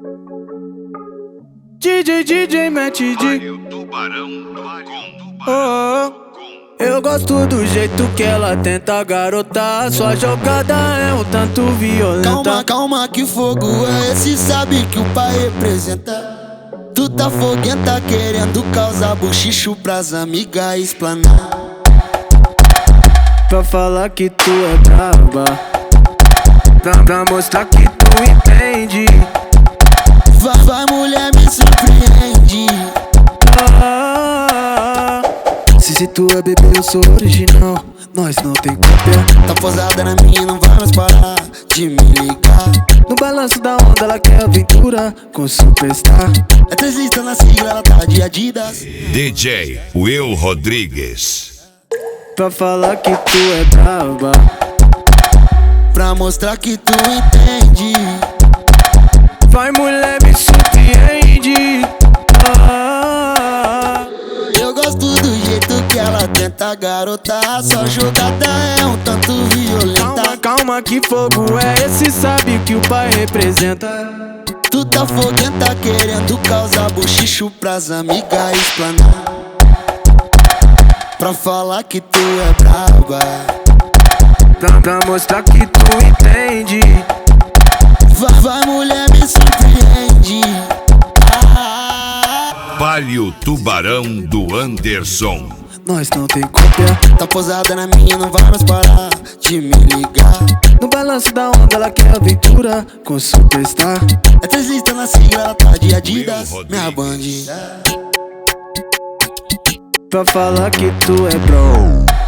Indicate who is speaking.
Speaker 1: DJ Mete D. Eu gosto do jeito que ela tenta garotar. Sua jogada é um tanto violenta.
Speaker 2: Calma, calma, que fogo é esse? Sabe que o pai representa. Tu tá foguenta querendo causar bochicho pras amigas explanar.
Speaker 1: Pra falar que tu é braba, pra mostrar que tu entende.
Speaker 2: Vai mulher, me surpreende.
Speaker 1: Se tu é bebê, eu sou original. Nós não tem cópia.
Speaker 2: Tá posada na minha, não vai mais parar de me ligar.
Speaker 1: No balanço da onda, ela quer aventura com Superstar.
Speaker 2: É 3 listas na sigla, ela tá de Adidas.
Speaker 3: DJ Will Rodrigues.
Speaker 1: Pra falar que tu é braba,
Speaker 2: pra mostrar que tu entende.
Speaker 1: vai mulher, me surpreende.
Speaker 2: Eu gosto do jeito que ela tenta garotar. Sua jogada é um tanto violenta.
Speaker 1: Calma, calma, que fogo é esse? Sabe que o pai representa.
Speaker 2: Tu tá foguenta querendo causar bochicho pras amigas explanar. Pra falar que tu é braba,
Speaker 1: pra mostrar que tu entende.
Speaker 2: vai mulher, me surpreende.
Speaker 3: Palio Tubarão do Anderson.
Speaker 1: Nós não tem cópia.
Speaker 2: Tá posada na minha, não vai mais parar de me ligar.
Speaker 1: No balanço da onda, ela quer aventura com Superstar.
Speaker 2: É 3 listas na sigla, ela tá de Adidas. Minha bandida.
Speaker 1: Pra falar que tu é bro.